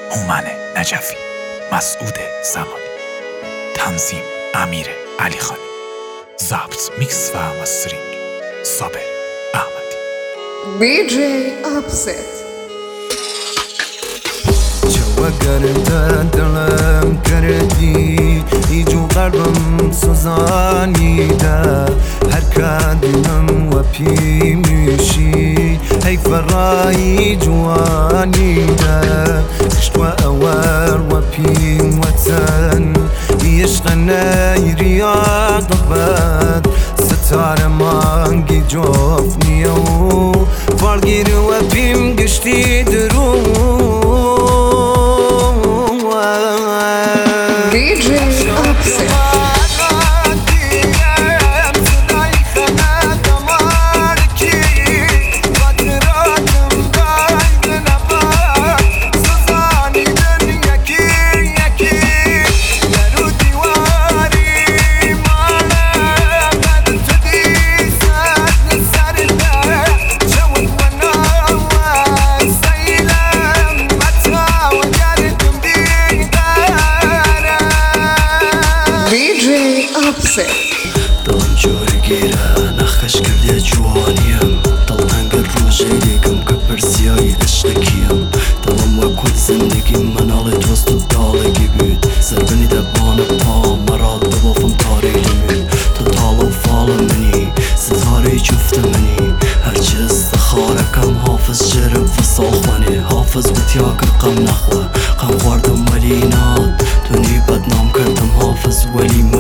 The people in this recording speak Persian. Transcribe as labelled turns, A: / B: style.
A: هومن نجفی، مسعود زمانی، تنظیم امیر علیخانی، ضبط میکس و مسترینگ صابر احمدی.
B: DJ Upset.
C: وەگەردە دڵم کردی هیچ و قەلبم سوزانیدا هەرکە دڵم وە پیمیشی هەیفە ڕایی جوانیدا شتوە ئەوەر وە پیم وەتەن عشقە نەیریا دەبەت ستارە مانگی جۆف نییە و فاڵگیر وە پیم گشتی درو
B: DJ Upset.
C: دڵم جۆرەگیرە نەخەش کردێ جوانیم دڵتەنگە ڕۆژەی لێکم کە پرسیایی عشقێکیم دڵم وە کورد زندگیم مناڵی تۆست و داڵێکی بود زەربنی دەبانە پام مەڕاد دەبۆفم تاریک دەمێت تۆ تاڵە و فاڵە منی ستارەی جوفتە منی هەرچی ئەستەخارەکەم حافظ ژێرم فەساڵ خوێنێ حافظ وتیا کرد قەم نەخوە قەم خواردم وەلی نات تۆنی بەدنام کردم حافظ وەلی